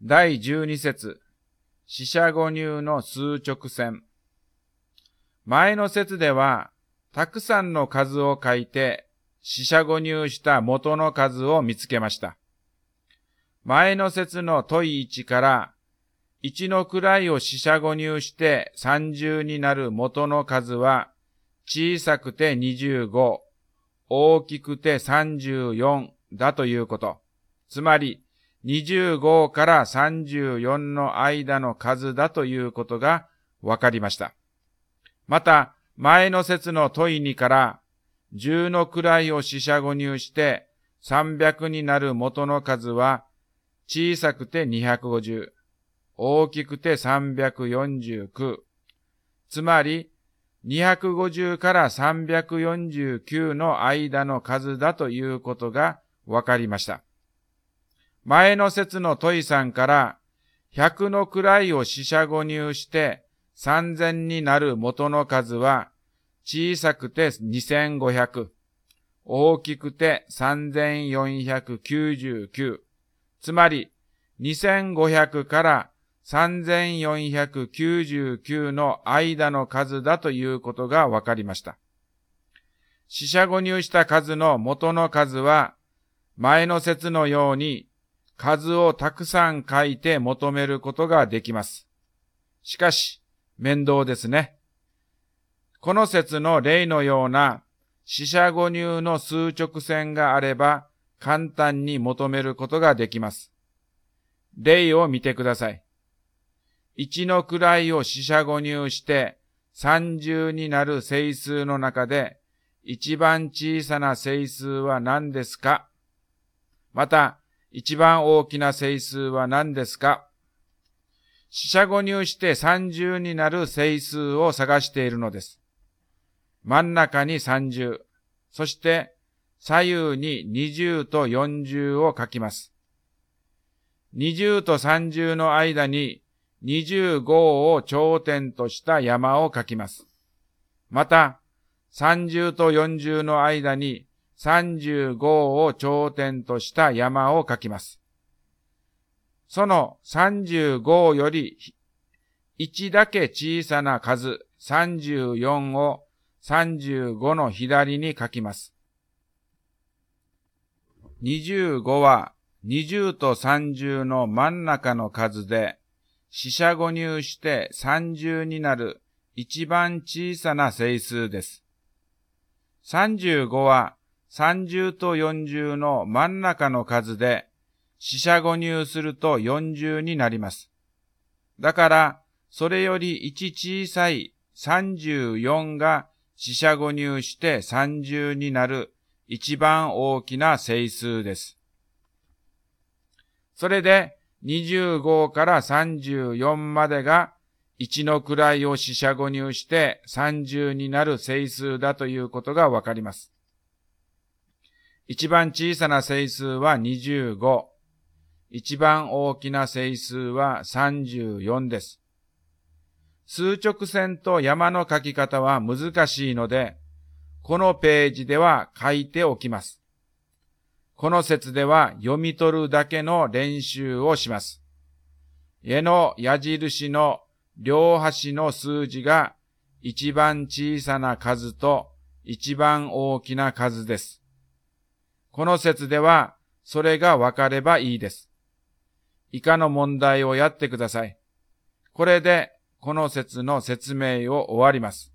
第12節、四捨五入の数直線。前の節では、たくさんの数を書いて、四捨五入した元の数を見つけました。前の節の問い1から、1の位を四捨五入して30になる元の数は、小さくて25、大きくて34だということ。つまり、25から34の間の数だということがわかりました。また、前の節の問い2から、10の位を四捨五入して300になる元の数は、小さくて250、大きくて349。つまり、250から349の間の数だということがわかりました。前の節の問い3から、100の位を四捨五入して3000になる元の数は、小さくて2500、大きくて3499。つまり、2500から3499の間の数だということがわかりました。四捨五入した数の元の数は、前の節のように数をたくさん書いて求めることができます。しかし、面倒ですね。この節の例のような四捨五入の数直線があれば簡単に求めることができます。例を見てください。1の位を四捨五入して30になる整数の中で一番小さな整数は何ですか？また、一番大きな整数は何ですか？四捨五入して30になる整数を探しているのです。真ん中に30、そして左右に20と40を書きます。20と30の間に25を頂点とした山を書きます。また、30と40の間に35を頂点とした山を書きます。その35より1だけ小さな数34を35の左に書きます。25は20と30の真ん中の数で、四捨五入して30になる一番小さな整数です。35は30と40の真ん中の数で、四捨五入すると40になります。だから、それより1小さい34が四捨五入して30になる一番大きな整数です。それで25から34までが1の位を四捨五入して30になる整数だということがわかります。一番小さな整数は25。一番大きな整数は34です。数直線と山の書き方は難しいので、このページでは書いておきます。この節では読み取るだけの練習をします。絵の矢印の両端の数字が一番小さな数と一番大きな数です。この節ではそれがわかればいいです。以下の問題をやってください。これでこの節の説明を終わります。